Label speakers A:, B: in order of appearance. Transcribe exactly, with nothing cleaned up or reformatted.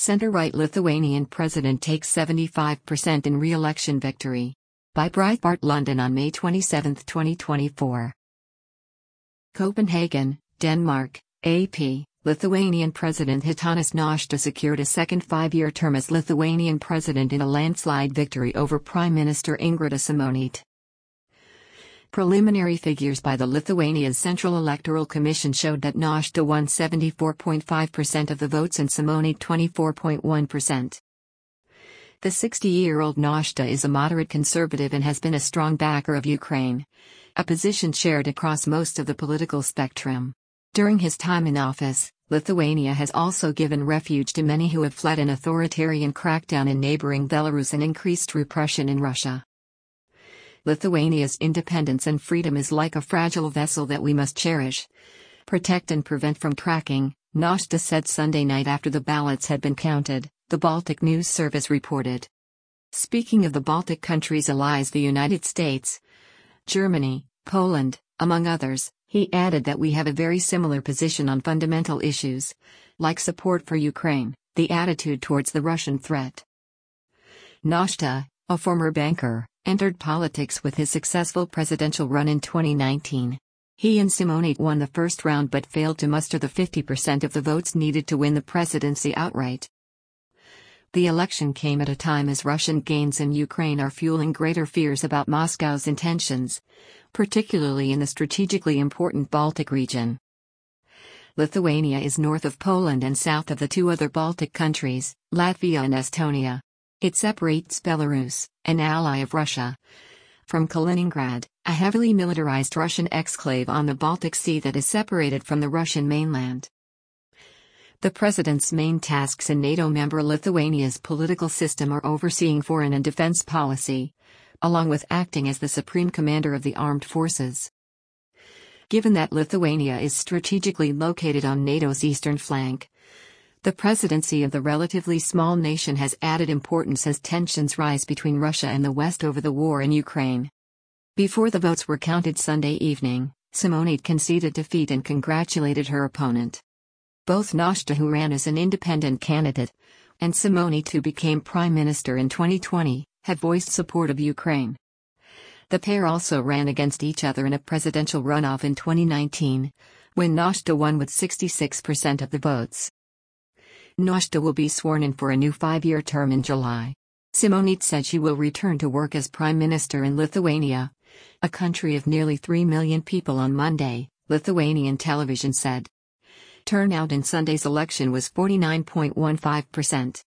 A: Center-right Lithuanian president takes seventy-five percent in re-election victory. By Breitbart London on May twenty-seventh, twenty twenty-four. Copenhagen, Denmark, A P. Lithuanian President Gitanas Nausėda secured a second five-year term as Lithuanian president in a landslide victory over Prime Minister Ingrida Šimonytė. Preliminary figures by the Lithuania's Central Electoral Commission showed that Nausėda won seventy-four point five percent of the votes and Šimonytė twenty-four point one percent. The sixty-year-old Nausėda is a moderate conservative and has been a strong backer of Ukraine, a position shared across most of the political spectrum. During his time in office, Lithuania has also given refuge to many who have fled an authoritarian crackdown in neighboring Belarus and increased repression in Russia. Lithuania's independence and freedom is like a fragile vessel that we must cherish, protect and prevent from cracking, Nausėda said Sunday night after the ballots had been counted, the Baltic News Service reported. Speaking of the Baltic countries' allies, the United States, Germany, Poland, among others, he added that we have a very similar position on fundamental issues, like support for Ukraine, the attitude towards the Russian threat. Nausėda, a former banker, entered politics with his successful presidential run in twenty nineteen. He and Šimonytė won the first round but failed to muster the fifty percent of the votes needed to win the presidency outright. The election came at a time as Russian gains in Ukraine are fueling greater fears about Moscow's intentions, particularly in the strategically important Baltic region. Lithuania is north of Poland and south of the two other Baltic countries, Latvia and Estonia. It separates Belarus, an ally of Russia, from Kaliningrad, a heavily militarized Russian exclave on the Baltic Sea that is separated from the Russian mainland. The president's main tasks in NATO member Lithuania's political system are overseeing foreign and defense policy, along with acting as the supreme commander of the armed forces. Given that Lithuania is strategically located on NATO's eastern flank, the presidency of the relatively small nation has added importance as tensions rise between Russia and the West over the war in Ukraine. Before the votes were counted Sunday evening, Šimonytė conceded defeat and congratulated her opponent. Both Nausėda, who ran as an independent candidate, and Šimonytė, who became prime minister in twenty twenty, have voiced support of Ukraine. The pair also ran against each other in a presidential runoff in twenty nineteen, when Nausėda won with sixty-six percent of the votes. Nausėda will be sworn in for a new five-year term in July. Šimonytė said she will return to work as prime minister in Lithuania, a country of nearly three million people, on Monday, Lithuanian television said. Turnout in Sunday's election was forty-nine point one five percent.